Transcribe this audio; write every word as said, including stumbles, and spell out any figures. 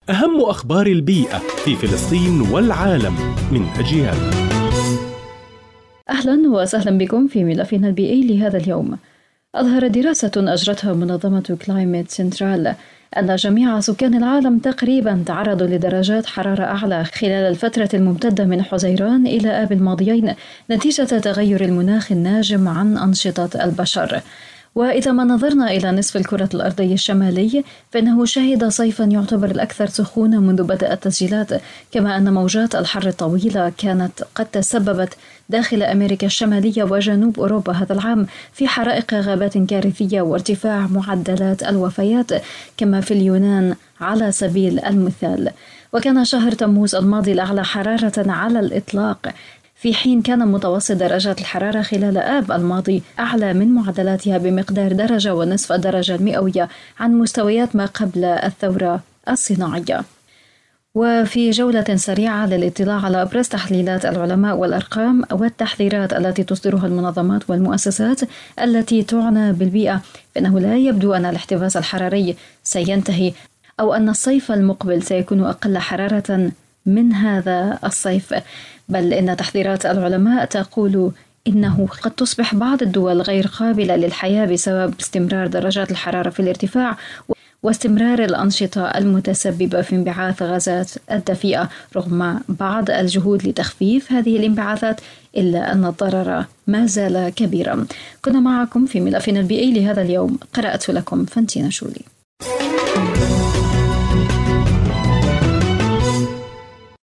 أهم أخبار البيئة في فلسطين والعالم من أجيال. أهلا وسهلا بكم في ملفنا البيئي لهذا اليوم. أظهرت دراسة أجرتها منظمة كلايمت سنترال أن جميع سكان العالم تقريبا تعرضوا لدرجات حرارة أعلى خلال الفترة الممتدة من حزيران إلى آب الماضيين نتيجة تغير المناخ الناجم عن أنشطة البشر. وإذا ما نظرنا إلى نصف الكرة الأرضي الشمالي فإنه شهد صيفا يعتبر الأكثر سخونة منذ بدء التسجيلات، كما أن موجات الحر الطويلة كانت قد تسببت داخل أمريكا الشمالية وجنوب أوروبا هذا العام في حرائق غابات كارثية وارتفاع معدلات الوفيات، كما في اليونان على سبيل المثال. وكان شهر تموز الماضي الأعلى حرارة على الإطلاق، في حين كان متوسط درجات الحرارة خلال آب الماضي أعلى من معدلاتها بمقدار درجة ونصف الدرجة المئوية عن مستويات ما قبل الثورة الصناعية. وفي جولة سريعة للاطلاع على أبرز تحليلات العلماء والأرقام والتحذيرات التي تصدرها المنظمات والمؤسسات التي تعنى بالبيئة، فإنه لا يبدو أن الاحتباس الحراري سينتهي أو أن الصيف المقبل سيكون أقل حرارة من هذا الصيف، بل إن تحذيرات العلماء تقول إنه قد تصبح بعض الدول غير قابلة للحياة بسبب استمرار درجات الحرارة في الارتفاع واستمرار الأنشطة المتسببة في انبعاث غازات الدفيئة. رغم بعض الجهود لتخفيف هذه الانبعاثات إلا أن الضرر ما زال كبيرا. كنا معكم في ملفنا البيئي لهذا اليوم، قرأت لكم فانتينا شولي.